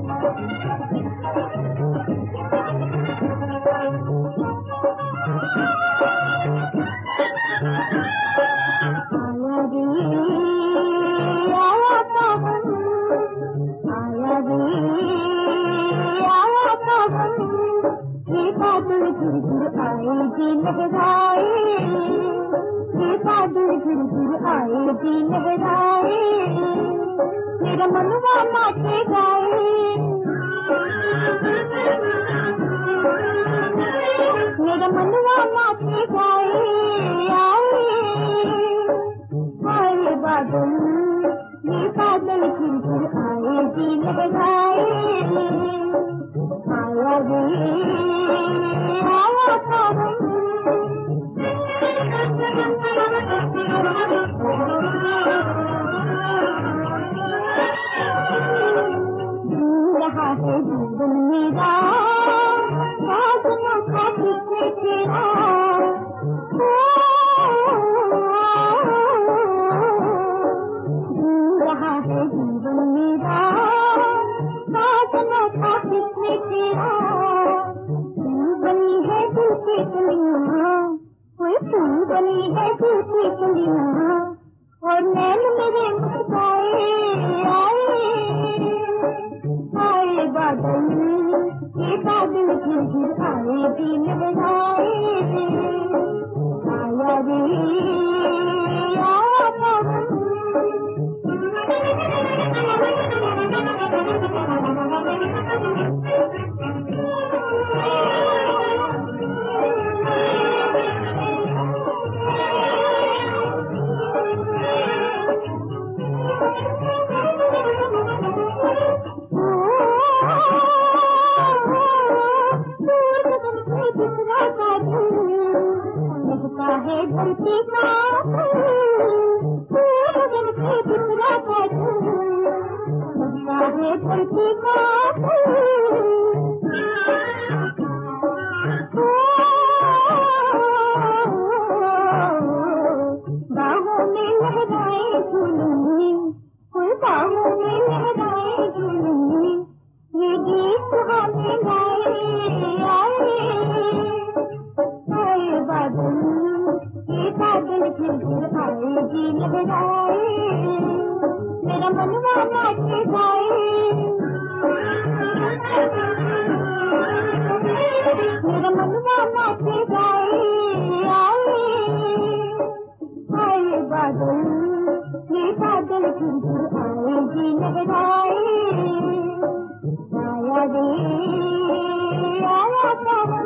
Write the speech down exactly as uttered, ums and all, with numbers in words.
मेरा मनवा नाचे गाए, मेरा मनवा नाचे गाए, आए बादल, ये बादल फिर फिर आए जी लहराए, आया रे आया सावन, रहा है जीवन मेरा साजना था किसने तेरा, रहा है जीवन मेरा साजना था किसने तेरा, फूल बनी है दिल की कलियां, कोई फूल बनी है दिल की कलियां, और नैन मेरे मुस्काए, आए बादल, ये बादल फिर फिर आए जी लहराए, आया रे आया सावन, है धरती का गगन पे बिखरा था झूम, है धरती का बाहों में लहराए झूलूंगी, कोई बाहों में लहराए झूलूंगी, ये गीत सुहाने गाए, आए बादल, ये बादल फिर फिर आए जी लहराए, मेरा मनवा नाचे गाए, मेरा मनवा नाचे गाए, आए बादल, ये बादल फिर फिर आए जी लहराए, आया रे आया सावन।